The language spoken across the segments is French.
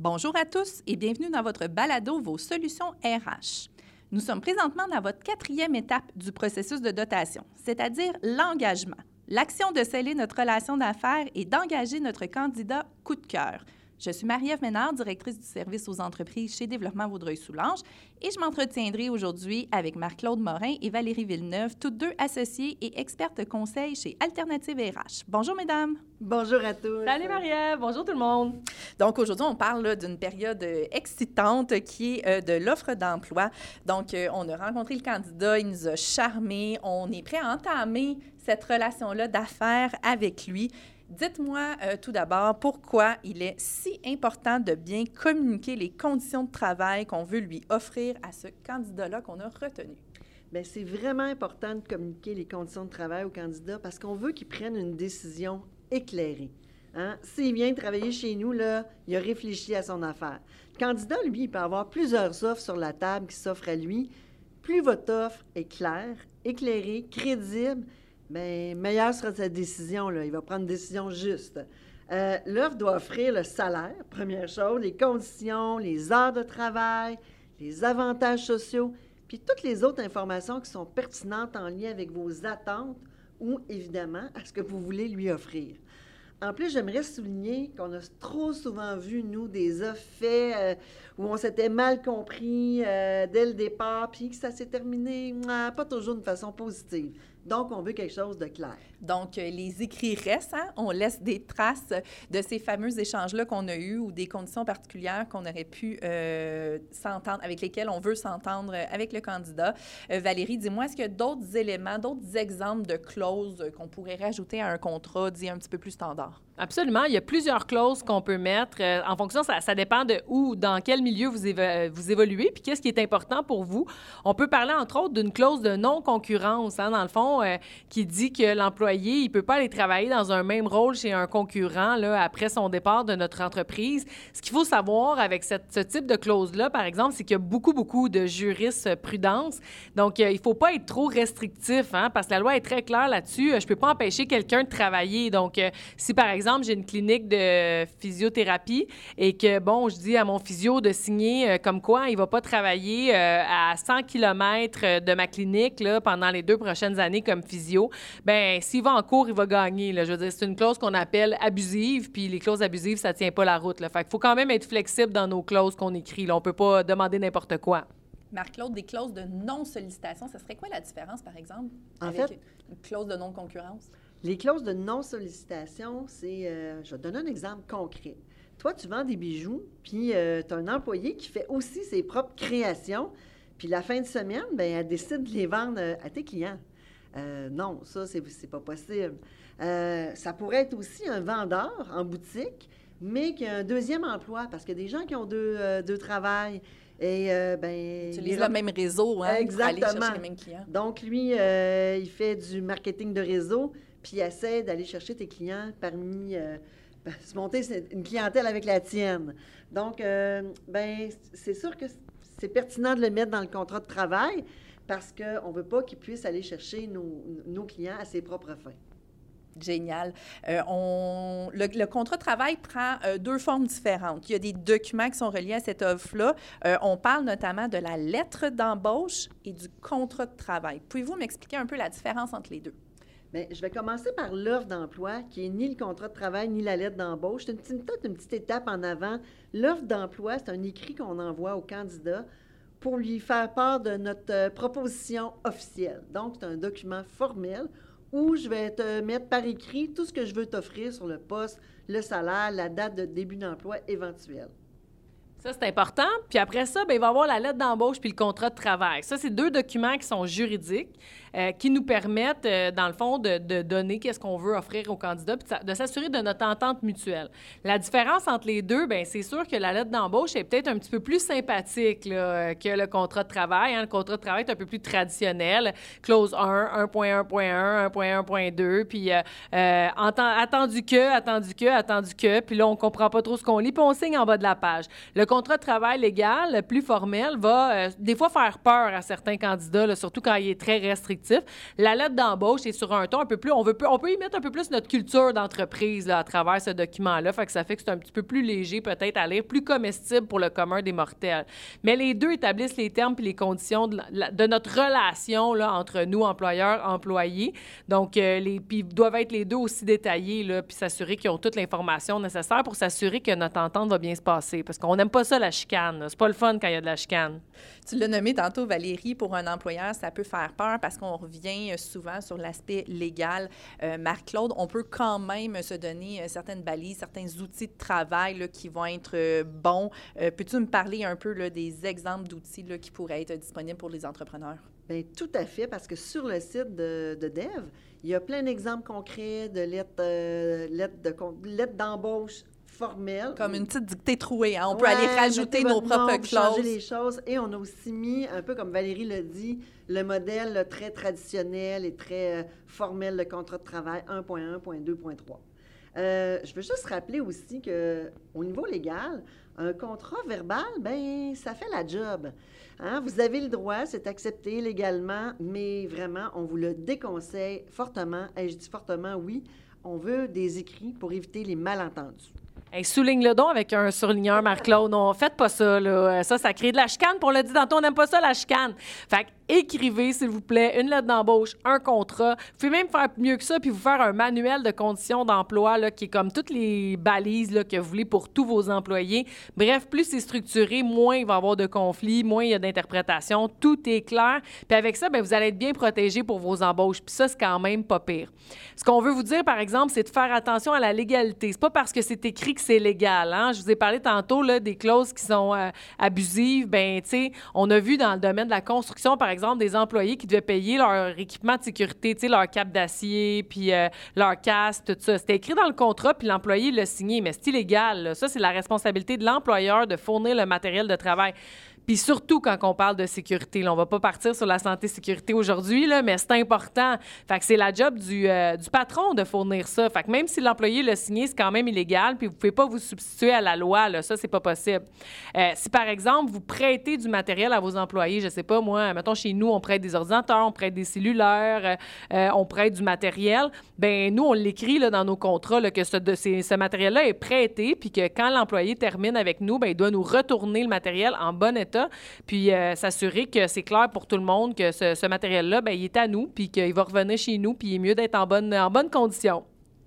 Bonjour à tous et bienvenue dans votre balado Vos solutions RH. Nous sommes présentement dans votre 4e étape du processus de dotation, c'est-à-dire l'engagement, l'action de sceller notre relation d'affaires et d'engager notre candidat coup de cœur. Je suis Marie-Ève Ménard, directrice du service aux entreprises chez Développement Vaudreuil-Soulanges et je m'entretiendrai aujourd'hui avec Marc-Claude Morin et Valérie Villeneuve, toutes deux associées et expertes conseil chez Alternative RH. Bonjour, mesdames. Bonjour à tous. Salut Marie-Ève, bonjour tout le monde. Donc, aujourd'hui, on parle là, d'une période excitante qui est de l'offre d'emploi. Donc, on a rencontré le candidat, il nous a charmés, on est prêt à entamer cette relation-là d'affaires avec lui. Dites-moi tout d'abord pourquoi il est si important de bien communiquer les conditions de travail qu'on veut lui offrir à ce candidat-là qu'on a retenu. Bien, c'est vraiment important de communiquer les conditions de travail au candidat parce qu'on veut qu'il prenne une décision éclairée. Hein? S'il vient travailler chez nous, là, il a réfléchi à son affaire. Le candidat, lui, il peut avoir plusieurs offres sur la table qui s'offrent à lui. Plus votre offre est claire, éclairée, crédible, bien, meilleure sera sa décision. Là. Il va prendre une décision juste. L'offre doit offrir le salaire, première chose, les conditions, les heures de travail, les avantages sociaux, puis toutes les autres informations qui sont pertinentes en lien avec vos attentes ou, évidemment, à ce que vous voulez lui offrir. En plus, j'aimerais souligner qu'on a trop souvent vu, nous, des offres faites où on s'était mal compris dès le départ, puis que ça s'est terminé pas toujours de façon positive. Donc, on veut quelque chose de clair. Donc, les écrits restent, hein? On laisse des traces de ces fameux échanges-là qu'on a eus ou des conditions particulières qu'on aurait pu s'entendre, avec lesquelles on veut s'entendre avec le candidat. Valérie, dis-moi, est-ce qu'il y a d'autres éléments, d'autres exemples de clauses qu'on pourrait rajouter à un contrat dit un petit peu plus standard? Absolument. Il y a plusieurs clauses qu'on peut mettre. En fonction, ça dépend de où, dans quel milieu vous évoluez, puis qu'est-ce qui est important pour vous. On peut parler, entre autres, d'une clause de non-concurrence, hein, dans le fond, qui dit que l'employé, il ne peut pas aller travailler dans un même rôle chez un concurrent là, après son départ de notre entreprise. Ce qu'il faut savoir avec ce type de clause-là, par exemple, c'est qu'il y a beaucoup de jurisprudence. Donc, il ne faut pas être trop restrictif, hein, parce que la loi est très claire là-dessus. Je ne peux pas empêcher quelqu'un de travailler. Donc, si, par exemple, j'ai une clinique de physiothérapie et que, bon, je dis à mon physio de signer comme quoi il ne va pas travailler à 100 km de ma clinique là, pendant les 2 prochaines années comme physio, bien, s'il va en cours, il va gagner. Là. Je veux dire, c'est une clause qu'on appelle abusive, puis les clauses abusives, ça ne tient pas la route. Là. Fait qu'il faut quand même être flexible dans nos clauses qu'on écrit. Là. On ne peut pas demander n'importe quoi. Marc-Claude, des clauses de non-sollicitation, ça serait quoi la différence, par exemple, avec une clause de non-concurrence? Les clauses de non-sollicitation, c'est... je vais te donner un exemple concret. Toi, tu vends des bijoux, puis tu as un employé qui fait aussi ses propres créations, puis la fin de semaine, bien, elle décide de les vendre à tes clients. Non, ça, c'est pas possible. Ça pourrait être aussi un vendeur en boutique, mais qui a un deuxième emploi, parce qu'il y a des gens qui ont deux travails. Et, utilise le même réseau, hein, exactement, pour aller chercher les mêmes clients. Donc, lui, il fait du marketing de réseau, puis il essaie d'aller chercher tes clients parmi... se monter une clientèle avec la tienne. Donc, c'est sûr que c'est pertinent de le mettre dans le contrat de travail, parce qu'on ne veut pas qu'il puisse aller chercher nos clients à ses propres fins. Génial. Le contrat de travail prend 2 formes différentes. Il y a des documents qui sont reliés à cette offre-là. On parle notamment de la lettre d'embauche et du contrat de travail. Pouvez-vous m'expliquer un peu la différence entre les deux? Bien, je vais commencer par l'offre d'emploi, qui n'est ni le contrat de travail, ni la lettre d'embauche. C'est peut-être une petite étape en avant. L'offre d'emploi, c'est un écrit qu'on envoie au candidat pour lui faire part de notre proposition officielle. Donc, c'est un document formel où je vais te mettre par écrit tout ce que je veux t'offrir sur le poste, le salaire, la date de début d'emploi éventuelle. Ça, c'est important. Puis après ça, bien, il va y avoir la lettre d'embauche puis le contrat de travail. Ça, c'est 2 documents qui sont juridiques, qui nous permettent, dans le fond, de donner qu'est-ce qu'on veut offrir au candidat puis de s'assurer de notre entente mutuelle. La différence entre les deux, bien, c'est sûr que la lettre d'embauche est peut-être un petit peu plus sympathique là, que le contrat de travail. Hein. Le contrat de travail est un peu plus traditionnel. Clause 1, 1.1.1, 1.1.2, puis attendu que, puis là, on comprend pas trop ce qu'on lit, puis on signe en bas de la page. Le contrat de travail légal, plus formel, va des fois faire peur à certains candidats, là, surtout quand il est très restrictif. La lettre d'embauche est sur un ton un peu plus... On peut y mettre un peu plus notre culture d'entreprise là, à travers ce document-là. Fait que ça fait que c'est un petit peu plus léger peut-être à lire, plus comestible pour le commun des mortels. Mais les deux établissent les termes et les conditions de notre relation là, entre nous, employeurs, employés. Donc, puis doivent être les deux aussi détaillés, là, puis s'assurer qu'ils ont toute l'information nécessaire pour s'assurer que notre entente va bien se passer. Parce qu'on n'aime pas ça, la chicane. Là. C'est pas le fun quand il y a de la chicane. Tu l'as nommé tantôt, Valérie, pour un employeur, ça peut faire peur parce qu'on revient souvent sur l'aspect légal. Marc-Claude, on peut quand même se donner certaines balises, certains outils de travail là, qui vont être bons. Peux-tu me parler un peu là, des exemples d'outils là, qui pourraient être disponibles pour les entrepreneurs? Bien, tout à fait, parce que sur le site de Dev, il y a plein d'exemples concrets de lettres d'embauche formelles. Comme une petite dictée trouée. Hein? On peut aller rajouter nos propres clauses. Changer les choses. Et on a aussi mis, un peu comme Valérie l'a dit, le modèle là, très traditionnel et très formel de contrat de travail 1.1.2.3. Je veux juste rappeler aussi qu'au niveau légal, un contrat verbal, bien, ça fait la job. Hein? Vous avez le droit, c'est accepté légalement, mais vraiment, on vous le déconseille fortement. Et je dis fortement, oui, on veut des écrits pour éviter les malentendus. Hey, souligne-le donc avec un surligneur, Marc-Claude. Non, faites pas ça, là. Ça crée de la chicane. Puis on l'a dit tantôt, on n'aime pas ça, la chicane. Fait que écrivez, s'il vous plaît, une lettre d'embauche, un contrat. Vous pouvez même faire mieux que ça, puis vous faire un manuel de conditions d'emploi, là, qui est comme toutes les balises là, que vous voulez pour tous vos employés. Bref, plus c'est structuré, moins il va y avoir de conflits, moins il y a d'interprétations. Tout est clair. Puis avec ça, bien, vous allez être bien protégés pour vos embauches. Puis ça, c'est quand même pas pire. Ce qu'on veut vous dire, par exemple, c'est de faire attention à la légalité. C'est pas parce que c'est écrit que c'est légal. Hein? Je vous ai parlé tantôt là, des clauses qui sont abusives. Bien, tu sais, on a vu dans le domaine de la construction, par exemple, des employés qui devaient payer leur équipement de sécurité, tu sais, leur cape d'acier, puis leur casque, tout ça. C'était écrit dans le contrat, puis l'employé l'a signé, mais c'est illégal. Là. Ça, c'est la responsabilité de l'employeur de fournir le matériel de travail. Puis surtout quand on parle de sécurité. Là, on va pas partir sur la santé-sécurité aujourd'hui, là, mais c'est important. Fait que c'est la job du patron de fournir ça. Fait que même si l'employé l'a signé, c'est quand même illégal, puis vous pouvez pas vous substituer à la loi. Là. Ça, c'est pas possible. Si, par exemple, vous prêtez du matériel à vos employés, je sais pas, moi, mettons, chez nous, on prête des ordinateurs, on prête des cellulaires, on prête du matériel, ben nous, on l'écrit là, dans nos contrats là, que ce matériel-là est prêté, puis que quand l'employé termine avec nous, ben il doit nous retourner le matériel en bon état, puis s'assurer que c'est clair pour tout le monde que ce matériel-là, bien, il est à nous, puis qu'il va revenir chez nous, puis il est mieux d'être en bonne condition.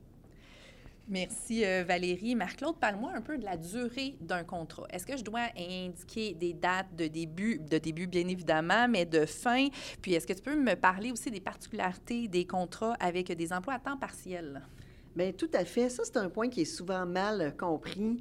Merci Valérie. Marc-Claude, parle-moi un peu de la durée d'un contrat. Est-ce que je dois indiquer des dates de début bien évidemment, mais de fin? Puis est-ce que tu peux me parler aussi des particularités des contrats avec des emplois à temps partiel? Bien, tout à fait. Ça, c'est un point qui est souvent mal compris.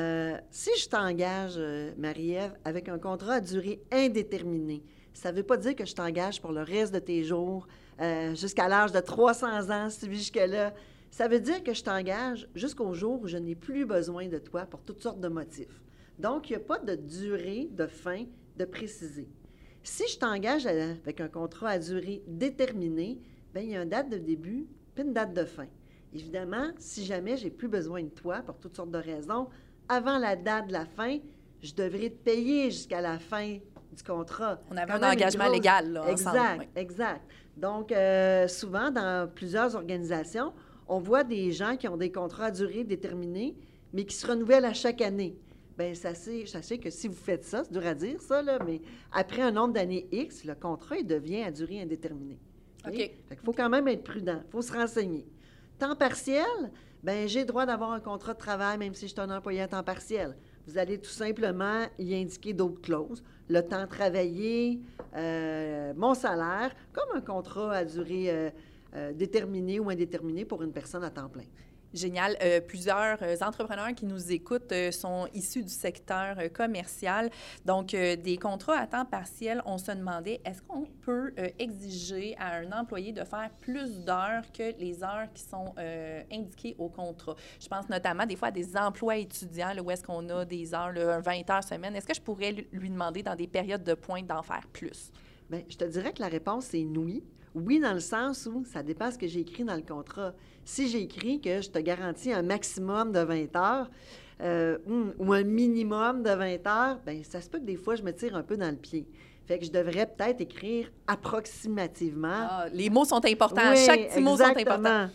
Si je t'engage, Marie-Ève, avec un contrat à durée indéterminée, ça ne veut pas dire que je t'engage pour le reste de tes jours, jusqu'à l'âge de 300 ans, si tu vis jusque-là. Ça veut dire que je t'engage jusqu'au jour où je n'ai plus besoin de toi pour toutes sortes de motifs. Donc, il n'y a pas de durée, de fin, de préciser. Si je t'engage avec un contrat à durée déterminée, bien, il y a une date de début puis une date de fin. Évidemment, si jamais j'ai plus besoin de toi pour toutes sortes de raisons, avant la date de la fin, je devrais te payer jusqu'à la fin du contrat. On avait un engagement légal, là, exact, ensemble. Oui. Exact. Donc, souvent, dans plusieurs organisations, on voit des gens qui ont des contrats à durée déterminée, mais qui se renouvellent à chaque année. Bien, sachez que si vous faites ça, c'est dur à dire ça, là, mais après un nombre d'années X, le contrat, il devient à durée indéterminée. OK. Fait qu'il faut quand même être prudent, il faut se renseigner. Temps partiel, bien, j'ai le droit d'avoir un contrat de travail, même si je suis un employé à temps partiel. Vous allez tout simplement y indiquer d'autres clauses. Le temps travaillé, mon salaire, comme un contrat à durée déterminée ou indéterminée pour une personne à temps plein. Génial. Plusieurs entrepreneurs qui nous écoutent sont issus du secteur commercial. Donc, des contrats à temps partiel, on se demandait, est-ce qu'on peut exiger à un employé de faire plus d'heures que les heures qui sont indiquées au contrat? Je pense notamment des fois à des emplois étudiants, là, où est-ce qu'on a des heures, là, 20 heures semaine. Est-ce que je pourrais lui demander dans des périodes de pointe d'en faire plus? Bien, je te dirais que la réponse est oui. Oui, dans le sens où ça dépend de ce que j'ai écrit dans le contrat. Si j'ai écrit que je te garantis un maximum de 20 heures, ou un minimum de 20 heures, bien, ça se peut que des fois, je me tire un peu dans le pied. Fait que je devrais peut-être écrire approximativement. Ah, les mots sont importants. Oui, Chaque petit mot sont exactement. importants.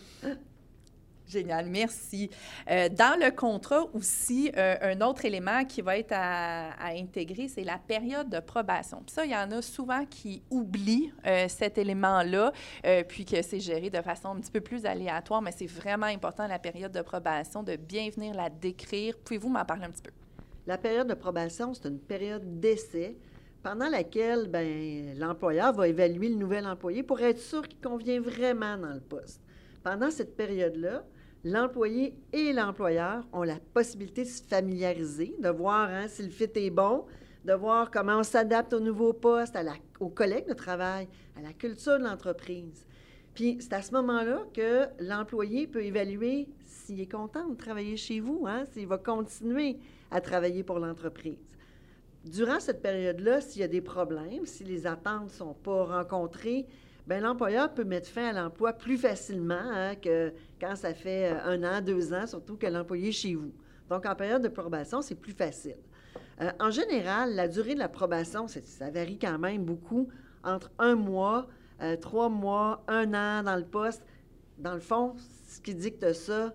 Génial, merci. Dans le contrat aussi, un autre élément qui va être à intégrer, c'est la période de probation. Puis ça, il y en a souvent qui oublient cet élément-là, puis que c'est géré de façon un petit peu plus aléatoire, mais c'est vraiment important, la période de probation, de bien venir la décrire. Pouvez-vous m'en parler un petit peu? La période de probation, c'est une période d'essai pendant laquelle l'employeur va évaluer le nouvel employé pour être sûr qu'il convient vraiment dans le poste. Pendant cette période-là, l'employé et l'employeur ont la possibilité de se familiariser, de voir si le fit est bon, de voir comment on s'adapte au nouveau poste, aux collègues de travail, à la culture de l'entreprise. Puis c'est à ce moment-là que l'employé peut évaluer s'il est content de travailler chez vous, s'il va continuer à travailler pour l'entreprise. Durant cette période-là, s'il y a des problèmes, si les attentes ne sont pas rencontrées, bien, l'employeur peut mettre fin à l'emploi plus facilement que quand ça fait 1 an, 2 ans, surtout que l'employé est chez vous. Donc, en période de probation, c'est plus facile. En général, la durée de la probation, ça varie quand même beaucoup, entre 1 mois, 3 mois, 1 an dans le poste. Dans le fond, ce qui dicte ça,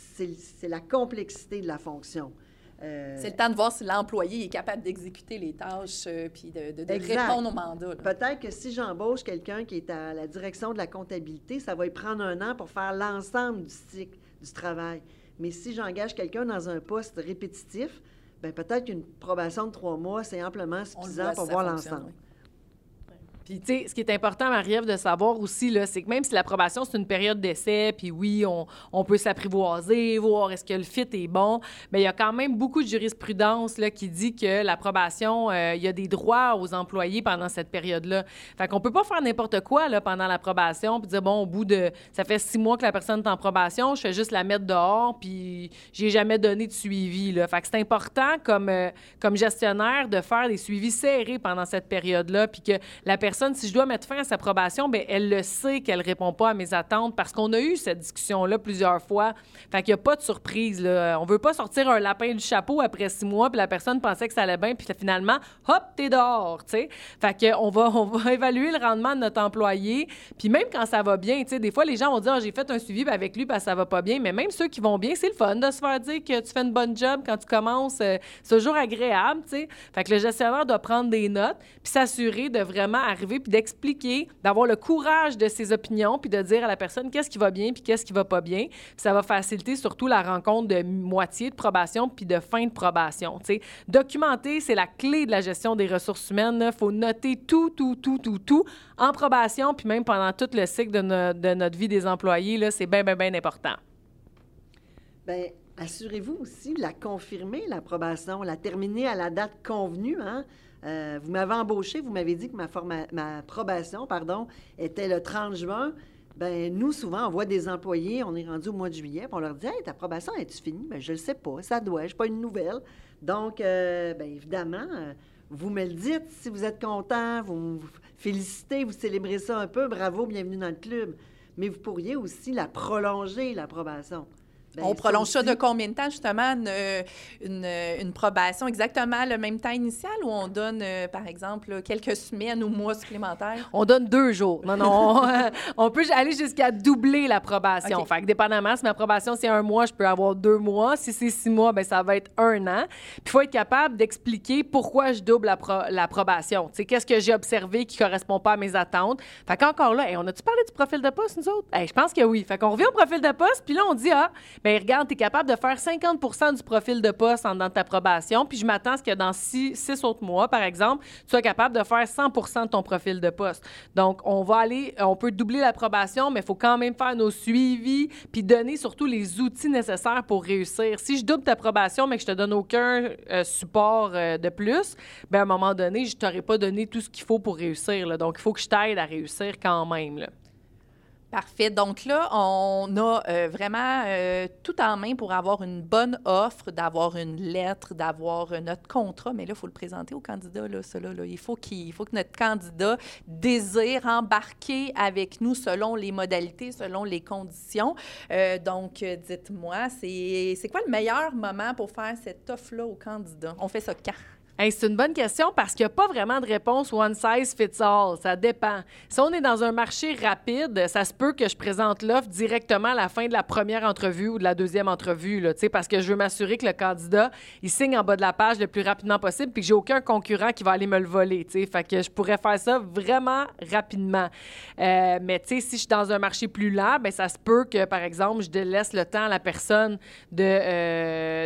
c'est la complexité de la fonction. C'est le temps de voir si l'employé est capable d'exécuter les tâches puis de répondre au mandat. Peut-être que si j'embauche quelqu'un qui est à la direction de la comptabilité, ça va lui prendre 1 an pour faire l'ensemble du cycle du travail. Mais si j'engage quelqu'un dans un poste répétitif, bien, peut-être qu'une probation de 3 mois, c'est amplement suffisant pour voir l'ensemble. Oui. Puis, tu sais, ce qui est important, Marie-Ève, de savoir aussi, là, c'est que même si l'approbation, c'est une période d'essai, puis oui, on peut s'apprivoiser, voir est-ce que le fit est bon, mais il y a quand même beaucoup de jurisprudence là, qui dit que l'approbation, il y a des droits aux employés pendant cette période-là. Fait qu'on peut pas faire n'importe quoi là, pendant l'approbation, puis dire, bon, au bout de... Ça fait 6 mois que la personne est en probation, je fais juste la mettre dehors, puis j'ai jamais donné de suivi. Là. Fait que c'est important, comme gestionnaire, de faire des suivis serrés pendant cette période-là, puis que la personne, si je dois mettre fin à sa probation, bien, elle le sait qu'elle ne répond pas à mes attentes parce qu'on a eu cette discussion-là plusieurs fois. Fait qu'il n'y a pas de surprise. Là. On ne veut pas sortir un lapin du chapeau après 6 mois, puis la personne pensait que ça allait bien, puis finalement, hop, t'es dehors, tu sais. Fait qu'on va évaluer le rendement de notre employé, puis même quand ça va bien, tu sais, des fois, les gens vont dire, j'ai fait un suivi avec lui parce que ça va pas bien, mais même ceux qui vont bien, c'est le fun de se faire dire que tu fais une bonne job quand tu commences. C'est toujours agréable, tu sais. Fait que le gestionnaire doit prendre des notes, puis s'assurer de vraiment arriver puis d'expliquer, d'avoir le courage de ses opinions, puis de dire à la personne qu'est-ce qui va bien puis qu'est-ce qui va pas bien. Puis ça va faciliter surtout la rencontre de moitié de probation puis de fin de probation. T'sais. Documenter, c'est la clé de la gestion des ressources humaines. Il faut noter tout en probation, puis même pendant tout le cycle de notre vie des employés. Là, c'est bien important. Bien, assurez-vous aussi de la confirmer, l'approbation, la terminer à la date convenue, vous m'avez embauché, vous m'avez dit que ma probation était le 30 juin. Bien, nous, souvent, on voit des employés, on est rendu au mois de juillet, puis on leur dit « Hey, ta probation, est-tu finie? » Bien, je ne le sais pas, ça doit, je n'ai pas une nouvelle. Donc, bien évidemment, vous me le dites, si vous êtes content, vous me félicitez, vous célébrez ça un peu, bravo, bienvenue dans le club. Mais vous pourriez aussi la prolonger, la probation. Bien, on prolonge ça de combien de temps, justement, une probation? Exactement le même temps initial ou on donne, par exemple, quelques semaines ou mois supplémentaires? On donne 2 jours. Non, on peut aller jusqu'à doubler la probation. Okay. Fait que dépendamment, si ma probation, c'est 1 mois, je peux avoir 2 mois. Si c'est 6 mois, bien, ça va être 1 an. Puis il faut être capable d'expliquer pourquoi je double la probation. Tu sais, qu'est-ce que j'ai observé qui ne correspond pas à mes attentes? Fait qu'encore là, on a-tu parlé du profil de poste, nous autres? Je pense que oui. Fait qu'on revient au profil de poste, puis là, on dit, bien, regarde, tu es capable de faire 50 du profil de poste dans ta probation, puis je m'attends à ce que dans 6 autres mois, par exemple, tu sois capable de faire 100 de ton profil de poste. Donc, on peut doubler la probation, mais il faut quand même faire nos suivis, puis donner surtout les outils nécessaires pour réussir. Si je double ta probation, mais que je te donne aucun support de plus, bien, à un moment donné, je ne t'aurais pas donné tout ce qu'il faut pour réussir. Là. Donc, il faut que je t'aide à réussir quand même. Là. Parfait. Donc là, on a vraiment tout en main pour avoir une bonne offre, d'avoir une lettre, d'avoir notre contrat. Mais là, il faut le présenter au candidat, là, ça, là. Il faut que notre candidat désire embarquer avec nous selon les modalités, selon les conditions. Donc, dites-moi, c'est quoi le meilleur moment pour faire cette offre-là au candidat? On fait ça quand? Hey, c'est une bonne question parce qu'il n'y a pas vraiment de réponse one size fits all. Ça dépend. Si on est dans un marché rapide, ça se peut que je présente l'offre directement à la fin de la première entrevue ou de la deuxième entrevue, là, parce que je veux m'assurer que le candidat, il signe en bas de la page le plus rapidement possible puis que j'ai aucun concurrent qui va aller me le voler. Fait que je pourrais faire ça vraiment rapidement. Mais si je suis dans un marché plus lent, bien, ça se peut que, par exemple, je laisse le temps à la personne de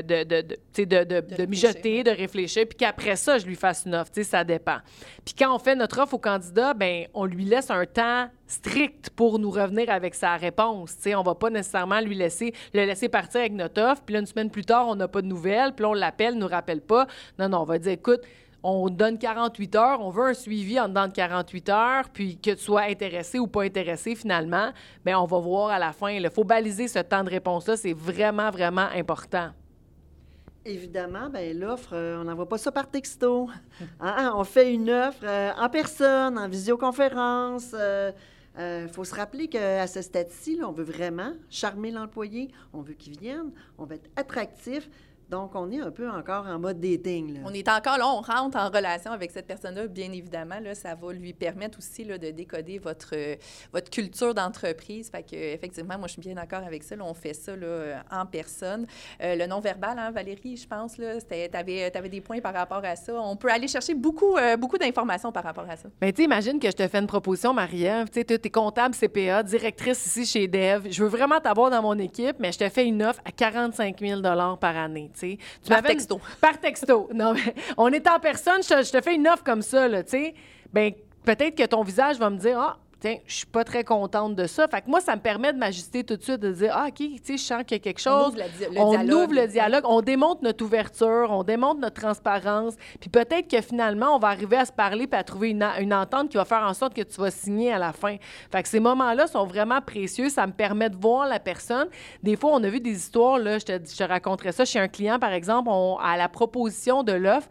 mijoter, de réfléchir, puis qu'après ça, je lui fasse une offre, ça dépend. Puis quand on fait notre offre au candidat, bien, on lui laisse un temps strict pour nous revenir avec sa réponse. On ne va pas nécessairement le laisser partir avec notre offre, puis là, une semaine plus tard, on n'a pas de nouvelles, puis là, on l'appelle, nous rappelle pas. Non, on va dire, écoute, on donne 48 heures, on veut un suivi en dedans de 48 heures, puis que tu sois intéressé ou pas intéressé finalement, bien, on va voir à la fin. Il faut baliser ce temps de réponse-là, c'est vraiment, vraiment important. Évidemment, bien, l'offre, on n'envoie pas ça par texto. On fait une offre en personne, en visioconférence. Faut se rappeler qu'à ce stade-ci, là, on veut vraiment charmer l'employé, on veut qu'il vienne, on veut être attractif. Donc, on est un peu encore en mode dating, là. On est encore là, on rentre en relation avec cette personne-là, bien évidemment. Là, ça va lui permettre aussi là, de décoder votre culture d'entreprise. Fait que, effectivement, moi, je suis bien d'accord avec ça. Là, on fait ça là, en personne. Le non-verbal, hein, Valérie, je pense, tu avais des points par rapport à ça. On peut aller chercher beaucoup d'informations par rapport à ça. Bien, tu sais, imagine que je te fais une proposition, Marie-Ève. Tu sais, tu es comptable CPA, directrice ici chez Dev. Je veux vraiment t'avoir dans mon équipe, mais je te fais une offre à 45 000 par année. Par texto. Par texto. Non, mais on est en personne, je te fais une offre comme ça, là, tu sais. Bien, peut-être que ton visage va me dire, ah, tiens, je suis pas très contente de ça. Fait que moi, ça me permet de m'ajuster tout de suite, de dire, ah, OK, tu sais, je sens qu'il y a quelque chose. On ouvre le dialogue, on démontre notre ouverture, on démontre notre transparence. Puis peut-être que finalement, on va arriver à se parler puis à trouver une entente qui va faire en sorte que tu vas signer à la fin. Fait que ces moments-là sont vraiment précieux. Ça me permet de voir la personne. Des fois, on a vu des histoires, là, je te raconterais ça chez un client, par exemple, à la proposition de l'offre,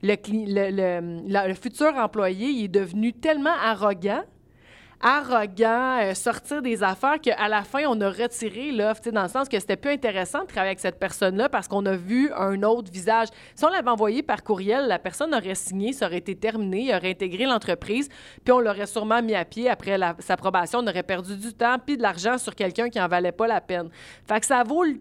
le futur employé, il est devenu tellement arrogant, sortir des affaires qu'à la fin, on a retiré l'offre, dans le sens que c'était plus intéressant de travailler avec cette personne-là parce qu'on a vu un autre visage. Si on l'avait envoyé par courriel, la personne aurait signé, ça aurait été terminé, il aurait intégré l'entreprise, puis on l'aurait sûrement mis à pied après sa probation. On aurait perdu du temps puis de l'argent sur quelqu'un qui en valait pas la peine. Fait que ça vaut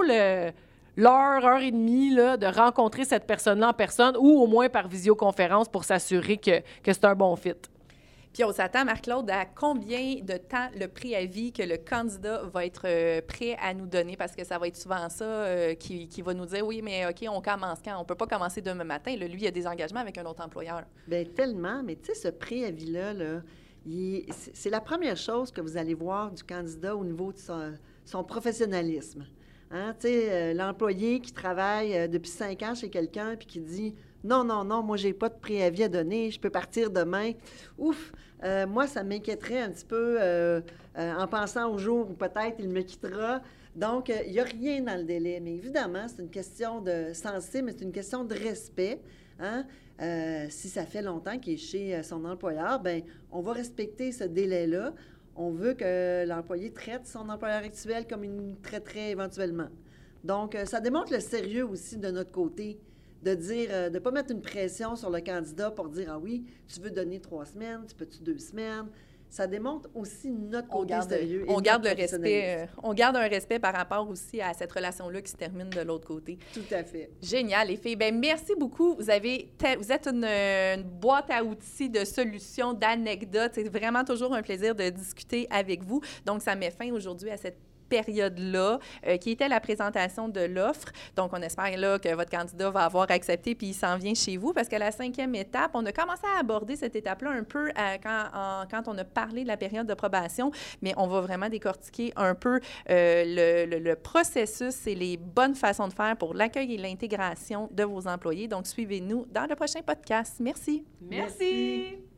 heure et demie là, de rencontrer cette personne-là en personne ou au moins par visioconférence pour s'assurer que c'est un bon fit. Puis on s'attend, Marc-Claude, à combien de temps le préavis que le candidat va être prêt à nous donner? Parce que ça va être souvent ça qui va nous dire, oui, mais OK, on commence quand? On ne peut pas commencer demain matin. Là, lui, il a des engagements avec un autre employeur. Bien, tellement. Mais tu sais, ce préavis-là, là, c'est la première chose que vous allez voir du candidat au niveau de son professionnalisme. Hein? Tu sais, l'employé qui travaille depuis 5 ans chez quelqu'un puis qui dit... Non, moi, j'ai pas de préavis à donner, je peux partir demain. Ouf! Moi, ça m'inquiéterait un petit peu en pensant au jour où peut-être il me quittera. Donc, il n'y a rien dans le délai. Mais évidemment, c'est une question de sensible, mais c'est une question de respect. Hein? Si ça fait longtemps qu'il est chez son employeur, bien, on va respecter ce délai-là. On veut que l'employé traite son employeur actuel comme il nous traiterait éventuellement. Donc, ça démontre le sérieux aussi de notre côté. De dire, de ne pas mettre une pression sur le candidat pour dire, ah oui, tu veux donner 3 semaines, tu peux-tu 2 semaines? Ça démontre aussi notre côté sérieux. On garde le respect. On garde un respect par rapport aussi à cette relation-là qui se termine de l'autre côté. Tout à fait. Génial, les filles. Bien, merci beaucoup. Vous êtes une boîte à outils de solutions, d'anecdotes. C'est vraiment toujours un plaisir de discuter avec vous. Donc, ça met fin aujourd'hui à cette période-là, qui était la présentation de l'offre. Donc, on espère là que votre candidat va avoir accepté puis il s'en vient chez vous parce que la 5e étape, on a commencé à aborder cette étape-là un peu quand on a parlé de la période de probation, mais on va vraiment décortiquer un peu le processus et les bonnes façons de faire pour l'accueil et l'intégration de vos employés. Donc, suivez-nous dans le prochain podcast. Merci. Merci.